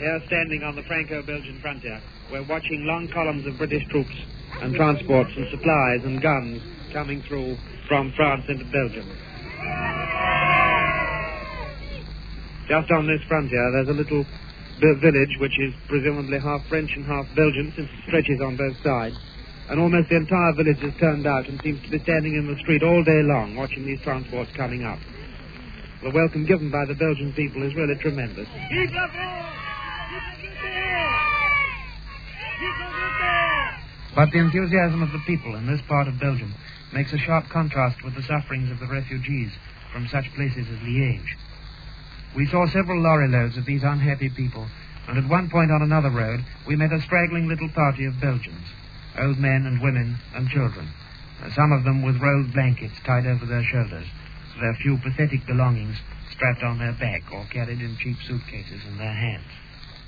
Here, standing on the Franco-Belgian frontier, we're watching long columns of British troops and transports and supplies and guns coming through from France into Belgium. Just on this frontier, there's a little village which is presumably half French and half Belgian, since it stretches on both sides. And almost the entire village is turned out and seems to be standing in the street all day long, watching these transports coming up. The welcome given by the Belgian people is really tremendous. But the enthusiasm of the people in this part of Belgium makes a sharp contrast with the sufferings of the refugees from such places as Liège. We saw several lorry loads of these unhappy people, and at one point on another road we met a straggling little party of Belgians, old men and women and children, some of them with rolled blankets tied over their shoulders, their few pathetic belongings strapped on their back or carried in cheap suitcases in their hands.